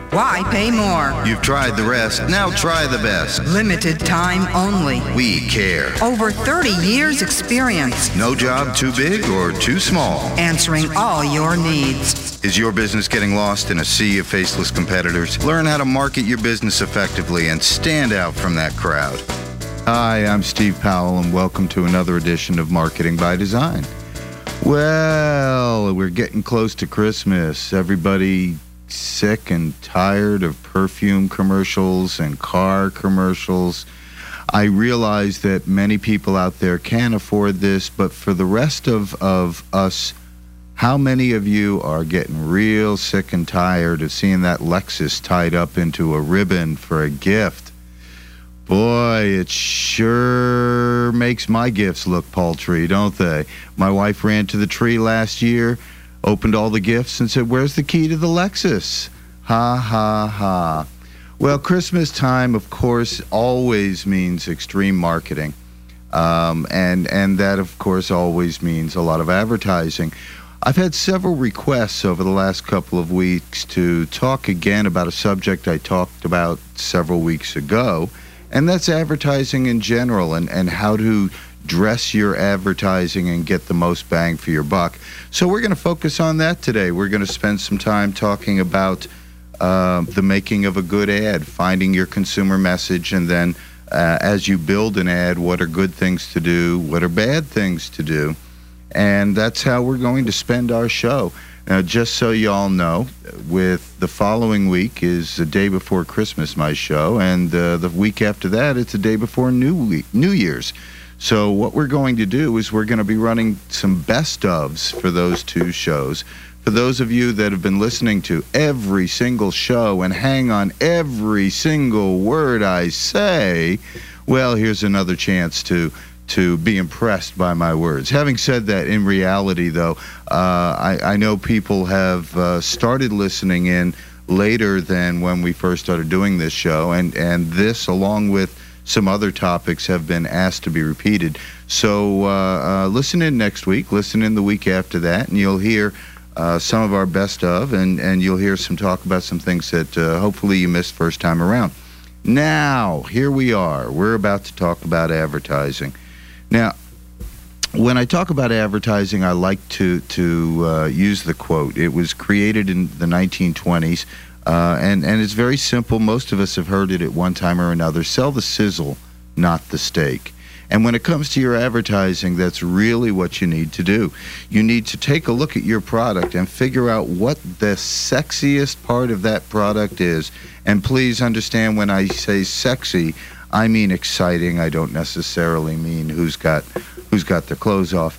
Why pay more? You've tried the rest, now try the best. Limited time only. We care. Over 30 years experience. No job too big or too small. Answering all your needs. Is your business getting lost in a sea of faceless competitors? Learn how to market your business effectively and stand out from that crowd. Hi, I'm Steve Powell, and welcome to another edition of Marketing by Design. Well, we're getting close to Christmas. Everybody sick and tired of perfume commercials and car commercials. I realize that many people out there can afford this, but for the rest of us, how many of you are getting real sick and tired of seeing that Lexus tied up into a ribbon for a gift? Boy, it sure makes my gifts look paltry, don't they? My wife ran to the tree last year, opened all the gifts, and said, "Where's the key to the Lexus?" Ha, ha, ha. Well, Christmas time, of course, always means extreme marketing. And that, of course, always means a lot of advertising. I've had several requests over the last couple of weeks to talk again about a subject I talked about several weeks ago, and that's advertising in general and how to dress your advertising and get the most bang for your buck. So we're going to focus on that today. We're going to spend some time talking about the making of a good ad, finding your consumer message, and then as you build an ad, what are good things to do, what are bad things to do, and that's how we're going to spend our show. Now, just so you all know, with the following week is the day before Christmas, my show, and the week after that, it's the day before New Year's. So what we're going to do is we're going to be running some best ofs for those two shows. For those of you that have been listening to every single show and hang on every single word I say, well, here's another chance to be impressed by my words. Having said that, in reality, though, I know people have started listening in later than when we first started doing this show, and this, along with some other topics, have been asked to be repeated. So listen in next week, listen in the week after that, and you'll hear some of our best of, and you'll hear some talk about some things that hopefully you missed first time around. Now, here we are. We're about to talk about advertising. Now, when I talk about advertising, I like to use the quote. It was created in the 1920s, and it's very simple. Most of us have heard it at one time or another. Sell the sizzle, not the steak. And when it comes to your advertising, that's really what you need to do. You need to take a look at your product and figure out what the sexiest part of that product is. And please understand, when I say sexy, I mean exciting. I don't necessarily mean who's got their clothes off.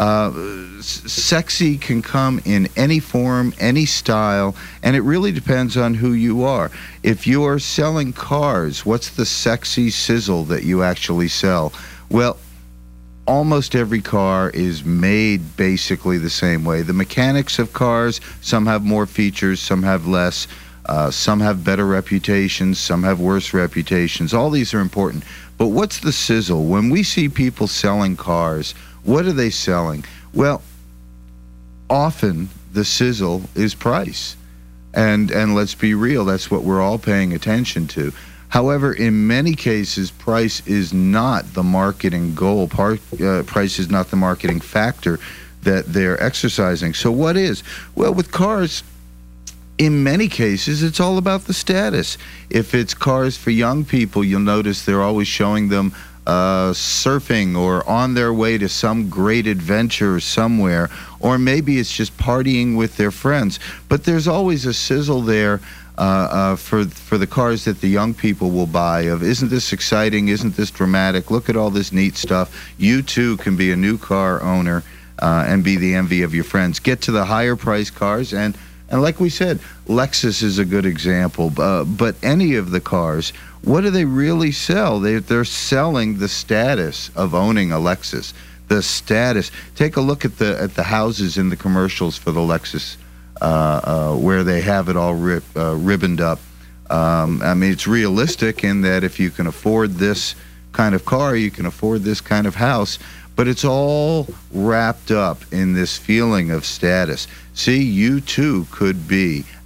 Sexy can come in any form, any style, and it really depends on who you are. If you're selling cars, what's the sexy sizzle that you actually sell? Well, almost every car is made basically the same way. The mechanics of cars, some have more features, some have less. Some have better reputations, some have worse reputations. All these are important. But what's the sizzle? When we see people selling cars, what are they selling? Well, often the sizzle is price. And let's be real, that's what we're all paying attention to. However, in many cases, price is not the marketing goal. Price is not the marketing factor that they're exercising. So what is? Well, with cars, in many cases, it's all about the status. If it's cars for young people, you'll notice they're always showing them surfing or on their way to some great adventure somewhere, or maybe it's just partying with their friends. But there's always a sizzle there for the cars that the young people will buy of, isn't this exciting, isn't this dramatic, look at all this neat stuff. You too can be a new car owner and be the envy of your friends. Get to the higher priced cars, and like we said, Lexus is a good example, but any of the cars, what do they really sell? They're selling the status of owning a Lexus, the status. Take a look at the houses in the commercials for the Lexus, where they have it all ribboned up. I mean, it's realistic in that if you can afford this kind of car, you can afford this kind of house. But it's all wrapped up in this feeling of status. See, you too could be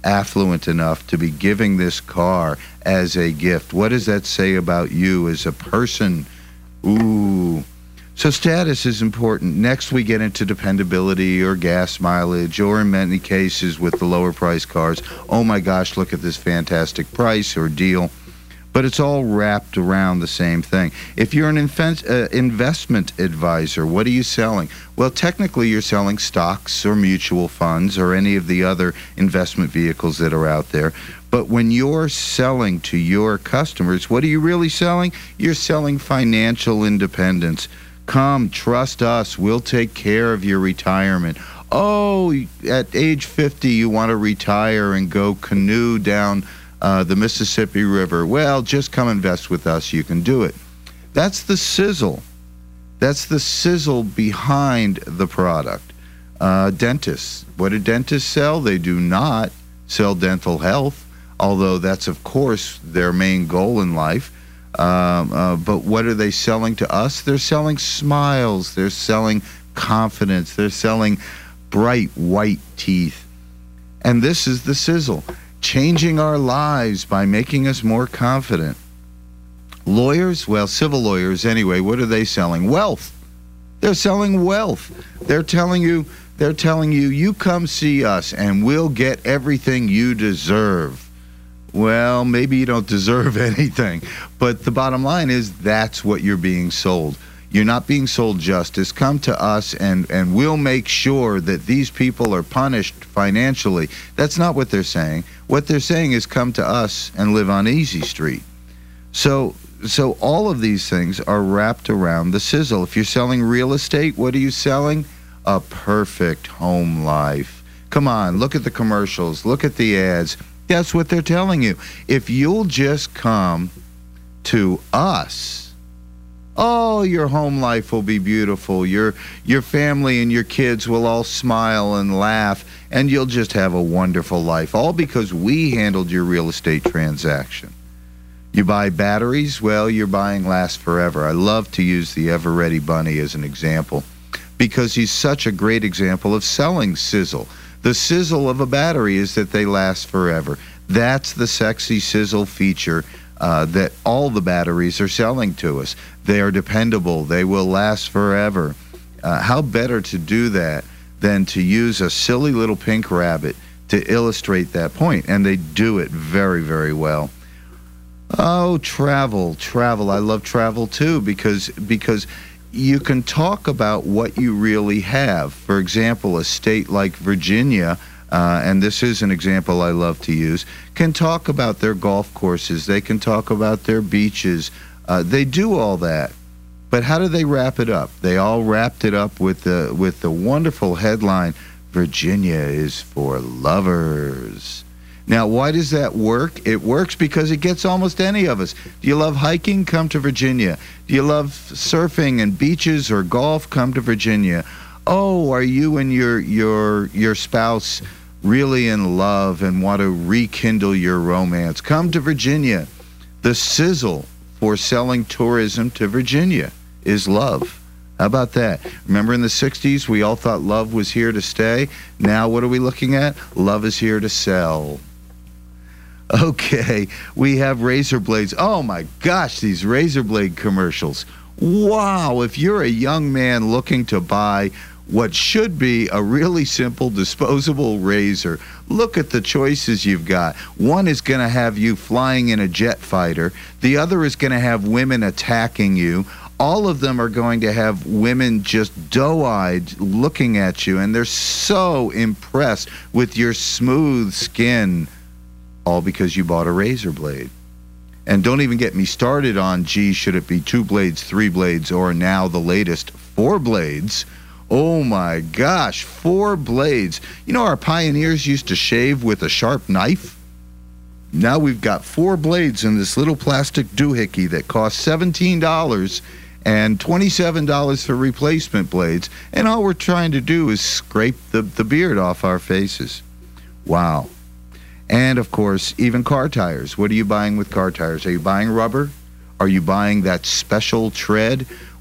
affluent enough to be giving this car as a gift? What does that say about you as a person? Ooh. So status is important. Next, we get into dependability or gas mileage, or in many cases with the lower price cars, oh my gosh, look at this fantastic price or deal. But it's all wrapped around the same thing. If you're an investment advisor, what are you selling? Well, technically you're selling stocks or mutual funds or any of the other investment vehicles that are out there. But when you're selling to your customers, what are you really selling? You're selling financial independence. Come, trust us. We'll take care of your retirement. Oh, at age 50, you want to retire and go canoe down the Mississippi River. Well, just come invest with us. You can do it. That's the sizzle. That's the sizzle behind the product. Dentists. What do dentists sell? They do not sell dental health, although that's, of course, their main goal in life. But what are they selling to us? They're selling smiles. They're selling confidence. They're selling bright white teeth. And this is the sizzle. Changing our lives by making us more confident. Lawyers, well, civil lawyers anyway, what are they selling? Wealth. They're selling wealth. They're telling you, you come see us and we'll get everything you deserve. Well, maybe you don't deserve anything, but the bottom line is that's what you're being sold. You're not being sold justice. Come to us and we'll make sure that these people are punished financially. That's not what they're saying. What they're saying is come to us and live on Easy Street. So all of these things are wrapped around the sizzle. If you're selling real estate, what are you selling? A perfect home life. Come on, look at the commercials. Look at the ads. That's what they're telling you. If you'll just come to us, oh, your home life will be beautiful. Your family and your kids will all smile and laugh, and you'll just have a wonderful life, all because we handled your real estate transaction. You buy batteries? Well, you're buying Last Forever. I love to use the Ever Ready Bunny as an example because he's such a great example of selling sizzle. The sizzle of a battery is that they last forever. That's the sexy sizzle feature that all the batteries are selling to us. They are dependable. They will last forever. How better to do that than to use a silly little pink rabbit to illustrate that point? And they do it very, very well. Oh, travel. I love travel too because you can talk about what you really have. For example, a state like Virginia, and this is an example I love to use, can talk about their golf courses. They can talk about their beaches. They do all that. But how do they wrap it up? They all wrapped it up with the wonderful headline, Virginia is for lovers. Now, why does that work? It works because it gets almost any of us. Do you love hiking? Come to Virginia. Do you love surfing and beaches or golf? Come to Virginia. Oh, are you and your spouse really in love and want to rekindle your romance? Come to Virginia. The sizzle for selling tourism to Virginia is love. How about that? Remember in the 60s, we all thought love was here to stay. Now what are we looking at? Love is here to sell. Okay, we have razor blades. Oh my gosh, these razor blade commercials. Wow, if you're a young man looking to buy what should be a really simple disposable razor, look at the choices you've got. One is going to have you flying in a jet fighter. The other is going to have women attacking you. All of them are going to have women just doe-eyed looking at you, and they're so impressed with your smooth skin, all because you bought a razor blade. And don't even get me started on, gee, should it be 2 blades, 3 blades, or now the latest, 4 blades? Oh my gosh, 4 blades. You know, our pioneers used to shave with a sharp knife. Now we've got 4 blades in this little plastic doohickey that costs $17 and $27 for replacement blades. And all we're trying to do is scrape the beard off our faces. Wow. And, of course, even car tires. What are you buying with car tires? Are you buying rubber? Are you buying that special tread?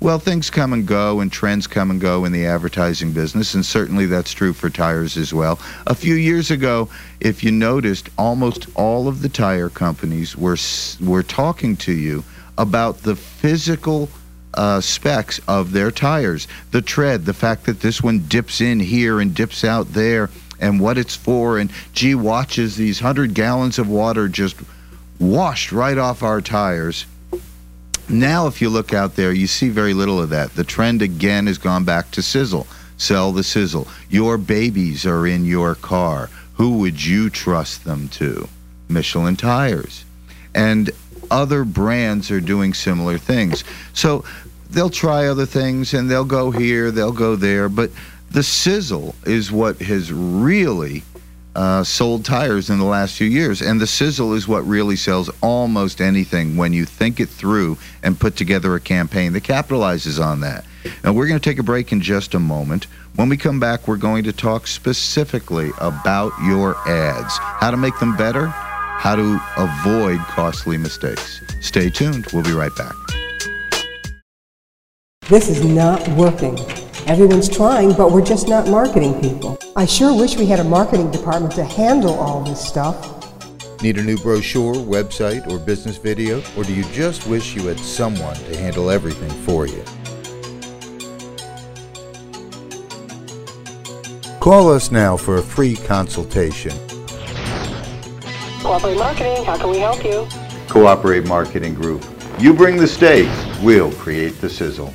Well, things come and go and trends come and go in the advertising business, and certainly that's true for tires as well. A few years ago, if you noticed, almost all of the tire companies were talking to you about the physical specs of their tires, the tread, the fact that this one dips in here and dips out there, and what it's for, and gee, watches these 100 gallons of water just washed right off our tires. Now, if you look out there, you see very little of that. The trend again has gone back to sizzle. Sell the sizzle. Your babies are in your car. Who would you trust them to? Michelin tires. And other brands are doing similar things. So they'll try other things, and they'll go here, they'll go there, but the sizzle is what has really sold tires in the last few years, and the sizzle is what really sells almost anything when you think it through and put together a campaign that capitalizes on that. Now, we're going to take a break in just a moment. When we come back, we're going to talk specifically about your ads, how to make them better, how to avoid costly mistakes. Stay tuned. We'll be right back. This is not working. Everyone's trying, but we're just not marketing people. I sure wish we had a marketing department to handle all this stuff. Need a new brochure, website, or business video? Or do you just wish you had someone to handle everything for you? Call us now for a free consultation. Cooperate Marketing, how can we help you? Cooperate Marketing Group. You bring the steak, we'll create the sizzle.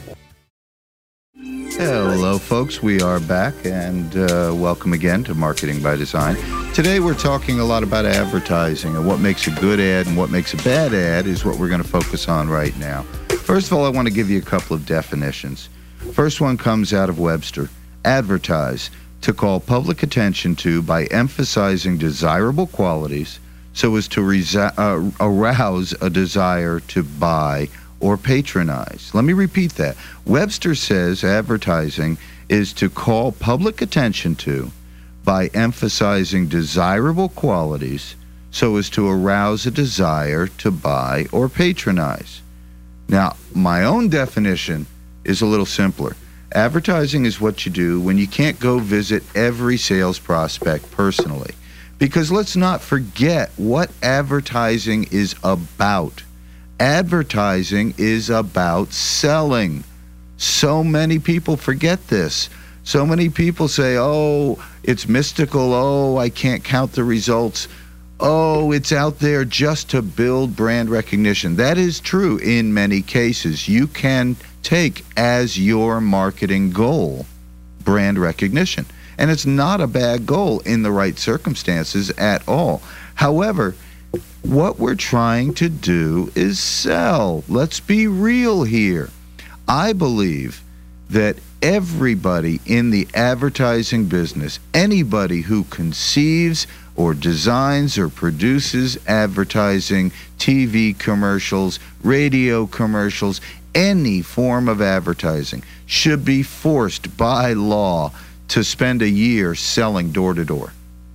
Hello, folks. We are back, and welcome again to Marketing by Design. Today, we're talking a lot about advertising, and what makes a good ad and what makes a bad ad is what we're going to focus on right now. First of all, I want to give you a couple of definitions. First one comes out of Webster. Advertise, to call public attention to by emphasizing desirable qualities so as to arouse a desire to buy or patronize. Let me repeat that. Webster says advertising is to call public attention to by emphasizing desirable qualities so as to arouse a desire to buy or patronize. Now, my own definition is a little simpler. Advertising is what you do when you can't go visit every sales prospect personally. Because let's not forget what advertising is about. Advertising is about selling. So many people forget this. So many people say, oh, it's mystical. Oh, I can't count the results. Oh, it's out there just to build brand recognition. That is true in many cases. You can take as your marketing goal brand recognition. And it's not a bad goal in the right circumstances at all. However, what we're trying to do is sell. Let's be real here. I believe that everybody in the advertising business, anybody who conceives or designs or produces advertising, TV commercials, radio commercials, any form of advertising, should be forced by law to spend a year selling door to door.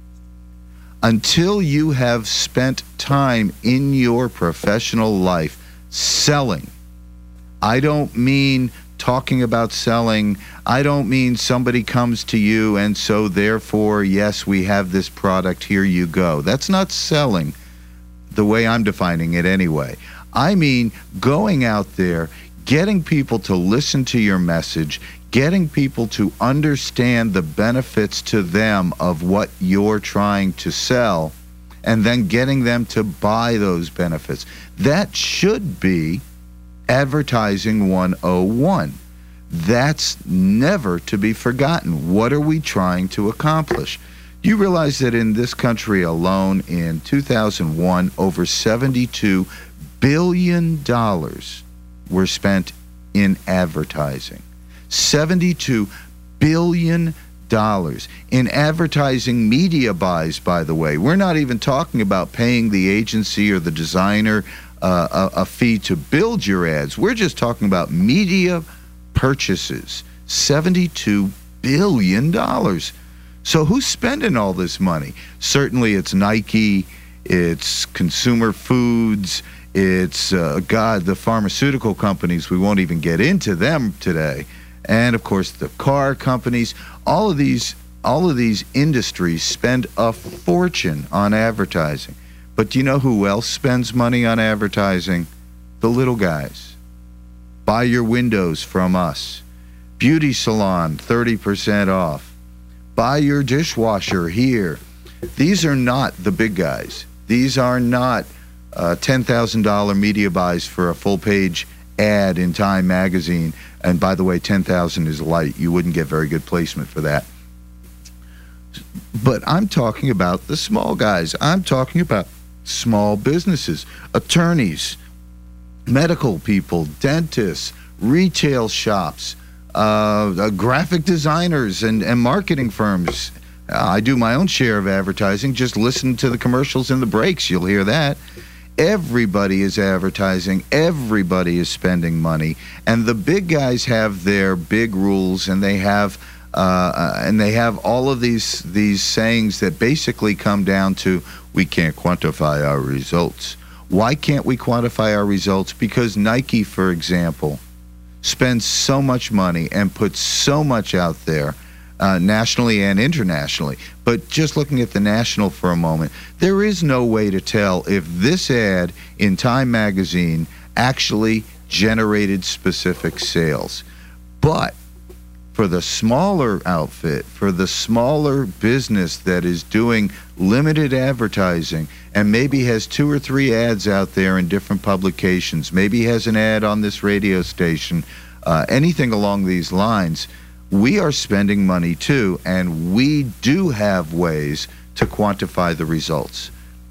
Until you have spent time in your professional life selling. I don't mean talking about selling. I don't mean somebody comes to you and so therefore, yes, we have this product, here you go. That's not selling the way I'm defining it anyway. I mean going out there, getting people to listen to your message, getting people to understand the benefits to them of what you're trying to sell, and then getting them to buy those benefits. That should be advertising 101. That's never to be forgotten. What are we trying to accomplish? You realize that in this country alone, in 2001, over $72 billion were spent in advertising. $72 billion in advertising media buys, by the way. We're not even talking about paying the agency or the designer a fee to build your ads. We're just talking about media purchases. $72 billion. So who's spending all this money? Certainly it's Nike, it's Consumer Foods, It's, the pharmaceutical companies, we won't even get into them today. And, of course, the car companies. All of these industries spend a fortune on advertising. But do you know who else spends money on advertising? The little guys. Buy your windows from us. Beauty salon, 30% off. Buy your dishwasher here. These are not the big guys. These are not $10,000 media buys for a full-page ad in Time magazine. And by the way, 10,000 is light. You wouldn't get very good placement for that. But I'm talking about the small guys. I'm talking about small businesses, attorneys, medical people, dentists, retail shops, graphic designers and marketing firms. I do my own share of advertising. Just listen to the commercials in the breaks. You'll hear that. Everybody is advertising. Everybody is spending money. And the big guys have their big rules, and they have all of these sayings that basically come down to, we can't quantify our results. Why can't we quantify our results? Because Nike, for example, spends so much money and puts so much out there, nationally and internationally. But just looking at the national for a moment, there is no way to tell if this ad in Time magazine actually generated specific sales. But for the smaller outfit, for the smaller business that is doing limited advertising and maybe has 2 or 3 ads out there in different publications, maybe has an ad on this radio station, anything along these lines, we are spending money too, and we do have ways to quantify the results.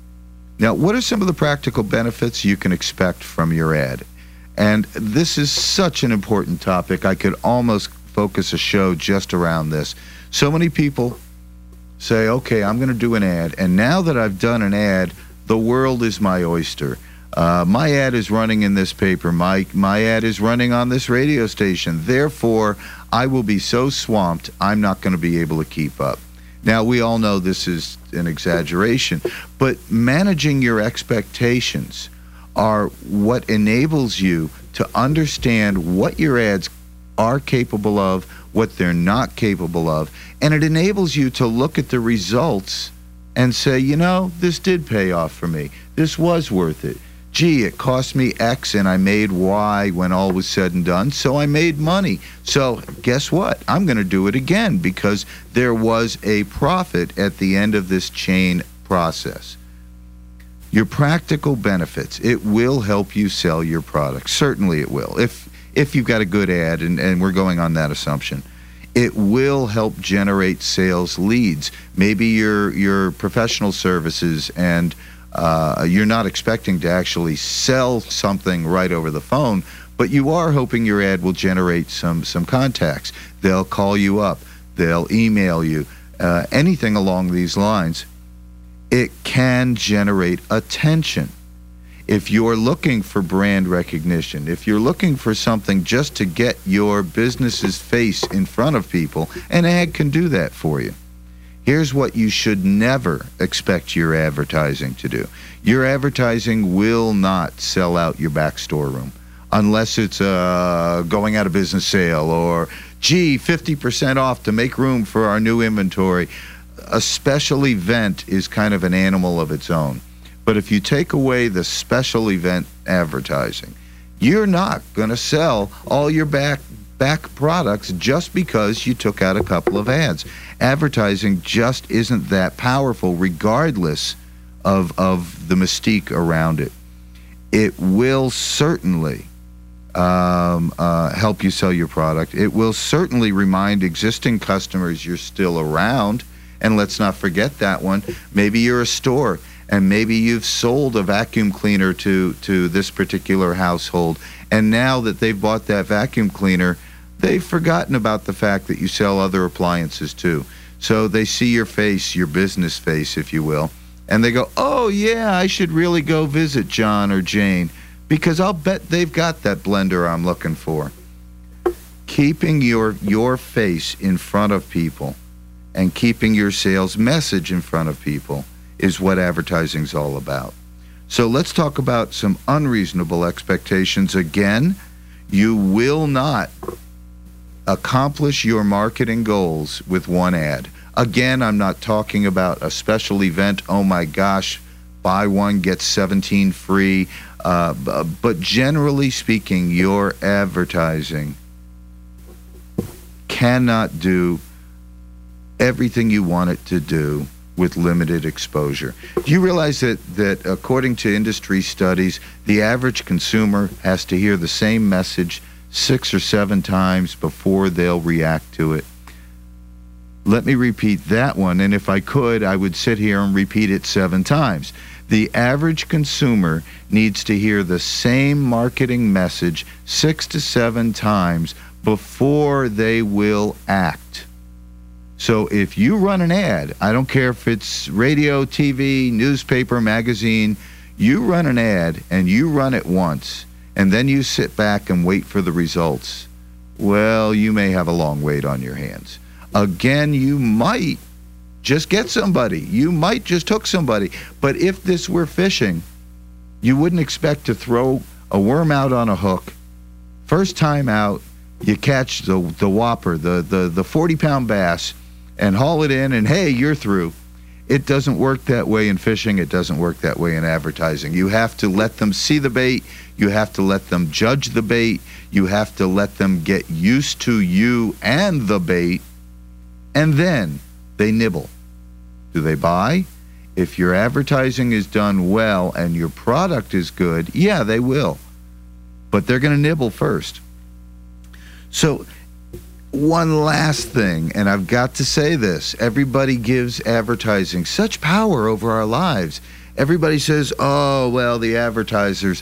Now, what are some of the practical benefits you can expect from your ad? And this is such an important topic. I could almost focus a show just around this. So many people say, okay, I'm going to do an ad, and now that I've done an ad, the world is my oyster. My ad is running in this paper. My ad is running on this radio station. Therefore, I will be so swamped, I'm not going to be able to keep up. Now, we all know this is an exaggeration, but managing your expectations are what enables you to understand what your ads are capable of, what they're not capable of, and it enables you to look at the results and say, you know, this did pay off for me. This was worth it. Gee, it cost me X and I made Y when all was said and done, so I made money. So guess what? I'm going to do it again because there was a profit at the end of this chain process. Your practical benefits, it will help you sell your product. Certainly it will. If you've got a good ad, and we're going on that assumption, it will help generate sales leads. Maybe your professional services and you're not expecting to actually sell something right over the phone, but you are hoping your ad will generate some contacts. They'll call you up. They'll email you. Anything along these lines. It can generate attention. If you're looking for brand recognition, if you're looking for something just to get your business's face in front of people, an ad can do that for you. Here's what you should never expect your advertising to do. Your advertising will not sell out your back storeroom unless it's a going out of business sale or, gee, 50% off to make room for our new inventory. A special event is kind of an animal of its own. But if you take away the special event advertising, you're not going to sell all your back products just because you took out a couple of ads. Advertising just isn't that powerful regardless of the mystique around it. It will certainly help you sell your product. It will certainly remind existing customers you're still around. And let's not forget that one. Maybe you're a store and maybe you've sold a vacuum cleaner to this particular household, and now that they've bought that vacuum cleaner, they've forgotten about the fact that you sell other appliances too. So they see your face, your business face, if you will, and they go, oh yeah, I should really go visit John or Jane because I'll bet they've got that blender I'm looking for. Keeping your face in front of people and keeping your sales message in front of people is what advertising's all about. So let's talk about some unreasonable expectations. Again, you will not accomplish your marketing goals with one ad. Again, I'm not talking about a special event, oh my gosh, buy one, get 17 free. But generally speaking, your advertising cannot do everything you want it to do with limited exposure. Do you realize that according to industry studies, the average consumer has to hear the same message 6 or 7 times before they'll react to it? Let me repeat that one, and if I could, I would sit here and repeat it 7 times. The average consumer needs to hear the same marketing message 6 to 7 times before they will act. So if you run an ad, I don't care if it's radio, TV, newspaper, magazine, you run an ad and you run it once, and then you sit back and wait for the results, well, you may have a long wait on your hands. Again, you might just get somebody. You might just hook somebody. But if this were fishing, you wouldn't expect to throw a worm out on a hook. First time out, you catch the whopper, the 40-pound bass, and haul it in, and hey, you're through. It doesn't work that way in fishing. It doesn't work that way in advertising. You have to let them see the bait. You have to let them judge the bait. You have to let them get used to you and the bait, and then they nibble. Do they buy? If your advertising is done well and your product is good, yeah, they will. But they're going to nibble first. So one last thing, and I've got to say this. Everybody gives advertising such power over our lives. Everybody says, oh, well, the advertisers,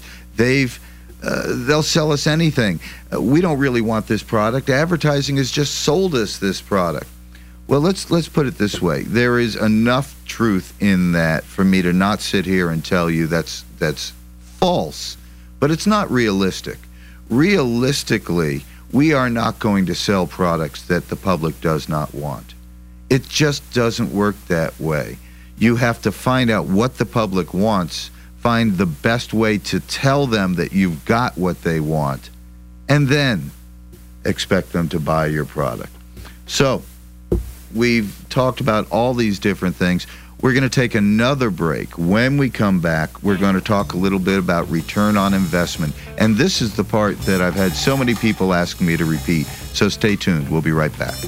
they'll sell us anything. We don't really want this product. Advertising has just sold us this product. Well, let's put it this way. There is enough truth in that for me to not sit here and tell you that's false, but it's not realistic. Realistically, we are not going to sell products that the public does not want. It just doesn't work that way. You have to find out what the public wants, find the best way to tell them that you've got what they want, and then expect them to buy your product. So, we've talked about all these different things. We're going to take another break. When we come back, we're going to talk a little bit about return on investment. And this is the part that I've had so many people asking me to repeat. So stay tuned. We'll be right back.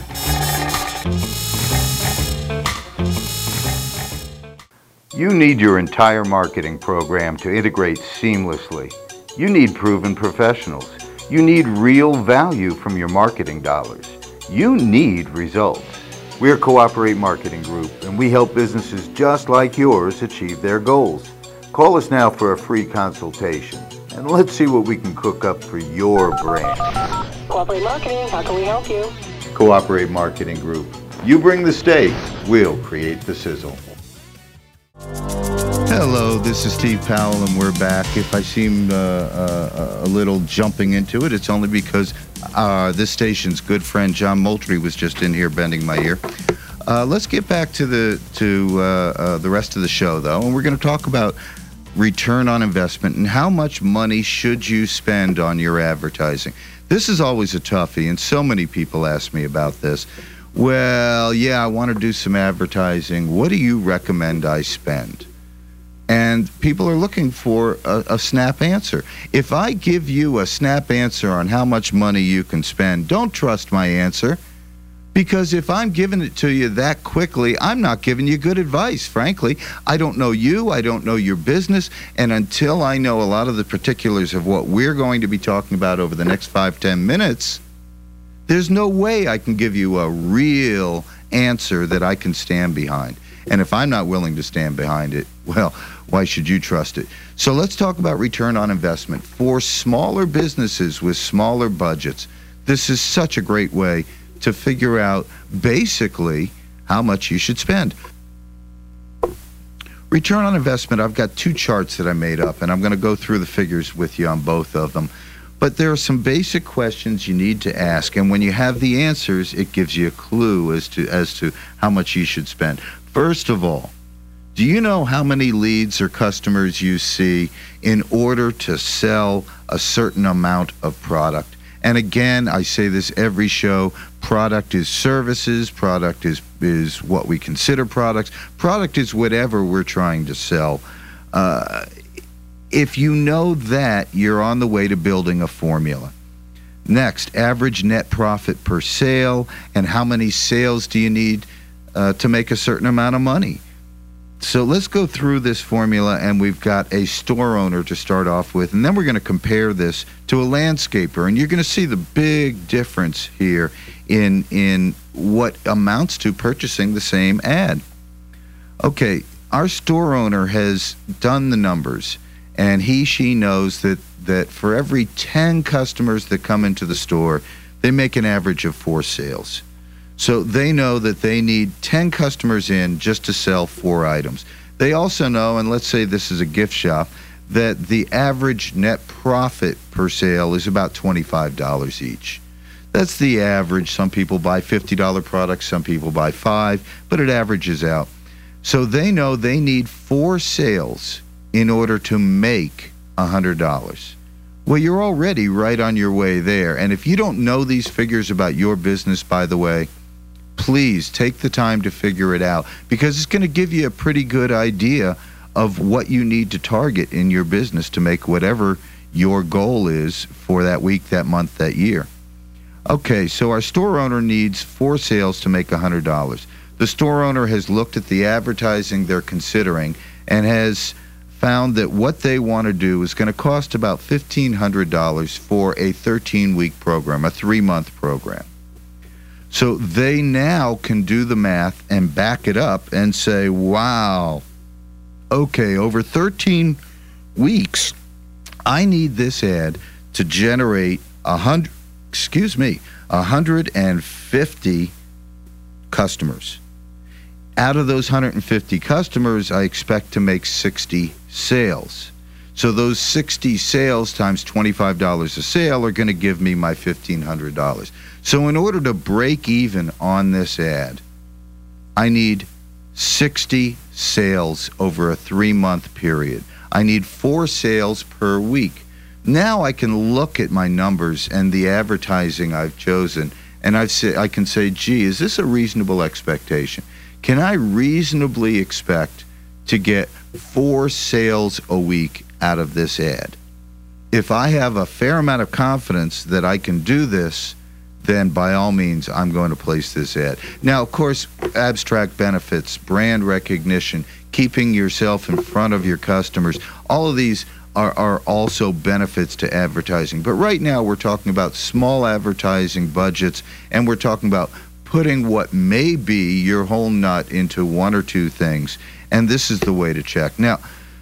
You need your entire marketing program to integrate seamlessly. You need proven professionals. You need real value from your marketing dollars. You need results. We're Cooperate Marketing Group, and we help businesses just like yours achieve their goals. Call us now for a free consultation, and let's see what we can cook up for your brand. Cooperate Marketing, how can we help you? Cooperate Marketing Group. You bring the steak, we'll create the sizzle. Hello, this is Steve Powell, and we're back. If I seem a little jumping into it, it's only because this station's good friend John Moultrie was just in here bending my ear. Let's get back to the rest of the show, though, and we're going to talk about return on investment and how much money should you spend on your advertising. This is always a toughie, and so many people ask me about this. Well, yeah, I want to do some advertising. What do you recommend I spend? And people are looking for a snap answer. If I give you a snap answer on how much money you can spend, don't trust my answer. Because if I'm giving it to you that quickly, I'm not giving you good advice, frankly. I don't know you, I don't know your business, and until I know a lot of the particulars of what we're going to be talking about over the next 5-10 minutes, there's no way I can give you a real answer that I can stand behind. And if I'm not willing to stand behind it, well, why should you trust it? So let's talk about return on investment. For smaller businesses with smaller budgets, this is such a great way to figure out basically how much you should spend. Return on investment, I've got 2 charts that I made up, and I'm going to go through the figures with you on both of them. But there are some basic questions you need to ask, and when you have the answers, it gives you a clue as to how much you should spend. First of all, Do you know how many leads or customers you see in order to sell a certain amount of product? And again, I say this every show, product is services, product is what we consider products, product is whatever we're trying to sell. If you know that, you're on the way to building a formula. Next, average net profit per sale, and how many sales do you need to make a certain amount of money? So let's go through this formula, and we've got a store owner to start off with, and then we're going to compare this to a landscaper, and you're going to see the big difference here in what amounts to purchasing the same ad. Okay, our store owner has done the numbers, and she knows that for every 10 customers that come into the store, they make an average of 4 sales. So they know that they need 10 customers in just to sell 4 items. They also know, and let's say this is a gift shop, that the average net profit per sale is about $25 each. That's the average. Some people buy $50 products, some people buy 5, but it averages out. So they know they need 4 sales in order to make $100. Well, you're already right on your way there. And if you don't know these figures about your business, by the way, please take the time to figure it out, because it's going to give you a pretty good idea of what you need to target in your business to make whatever your goal is for that week, that month, that year. Okay, so our store owner needs 4 sales to make $100. The store owner has looked at the advertising they're considering and has found that what they want to do is going to cost about $1,500 for a 13-week program, a 3-month program. So they now can do the math and back it up and say, wow, okay, over 13 weeks, I need this ad to generate 150 customers. Out of those 150 customers, I expect to make 60 sales. So those 60 sales times $25 a sale are going to give me my $1,500. So in order to break even on this ad, I need 60 sales over a 3-month period. I need 4 sales per week. Now I can look at my numbers and the advertising I've chosen, and I can say, gee, is this a reasonable expectation? Can I reasonably expect to get 4 sales a week out of this ad? If I have a fair amount of confidence that I can do this, then by all means, I'm going to place this ad. Now, of course, abstract benefits, brand recognition, keeping yourself in front of your customers, all of these are also benefits to advertising. But right now, we're talking about small advertising budgets, and we're talking about putting what may be your whole nut into 1 or 2 things, and this is the way to check. Now,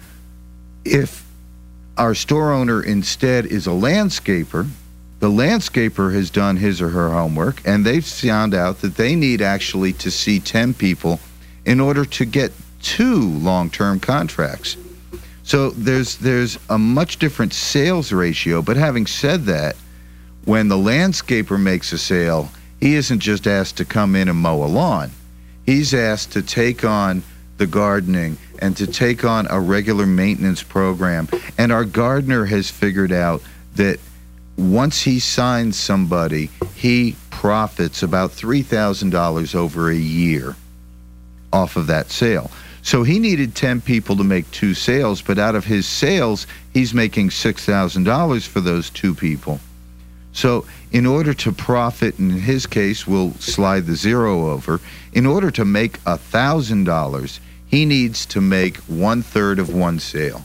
if our store owner instead is a landscaper, the landscaper has done his or her homework, and they've found out that they need actually to see 10 people in order to get 2 long-term contracts. So there's a much different sales ratio, but having said that, when the landscaper makes a sale, he isn't just asked to come in and mow a lawn. He's asked to take on the gardening and to take on a regular maintenance program. And our gardener has figured out that once he signs somebody, he profits about $3,000 over a year off of that sale. So he needed 10 people to make 2 sales, but out of his sales, he's making $6,000 for those 2 people. So in order to profit, in his case, we'll slide the 0 over. In order to make $1,000, he needs to make 1/3 of 1 sale.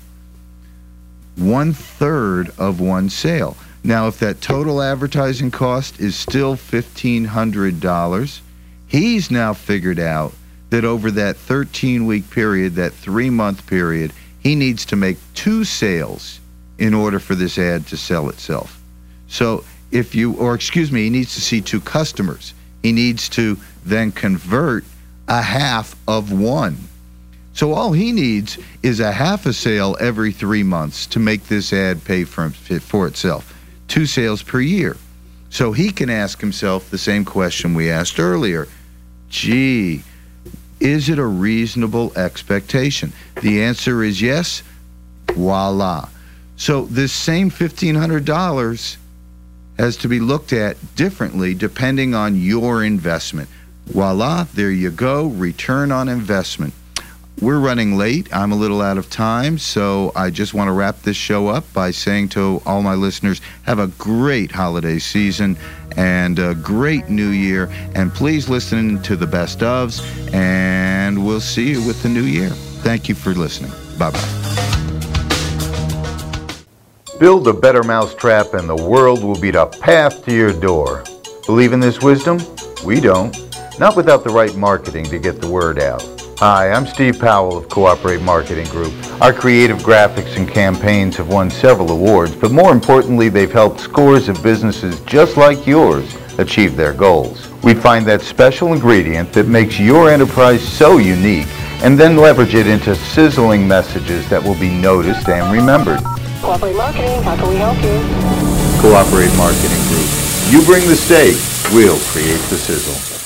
1/3 of 1 sale. Now, if that total advertising cost is still $1,500, he's now figured out that over that 13-week period, that 3-month period, he needs to make 2 sales in order for this ad to sell itself. So he needs to see 2 customers. He needs to then convert a half of 1. So all he needs is a half a sale every 3 months to make this ad pay for itself. 2 sales per year. So he can ask himself the same question we asked earlier. Gee, Is it a reasonable expectation? The answer is yes. Voila. So this same $1,500 has to be looked at differently depending on your investment. Voila, there you go, return on investment. We're running late. I'm a little out of time, so I just want to wrap this show up by saying to all my listeners, have a great holiday season and a great new year, and please listen to the best ofs, and we'll see you with the new year. Thank you for listening. Bye-bye. Build a better mousetrap and the world will be the path to your door. Believe in this wisdom? We don't. Not without the right marketing to get the word out. Hi, I'm Steve Powell of Cooperate Marketing Group. Our creative graphics and campaigns have won several awards, but more importantly, they've helped scores of businesses just like yours achieve their goals. We find that special ingredient that makes your enterprise so unique and then leverage it into sizzling messages that will be noticed and remembered. Cooperate Marketing, how can we help you? Cooperate Marketing Group. You bring the steak, we'll create the sizzle.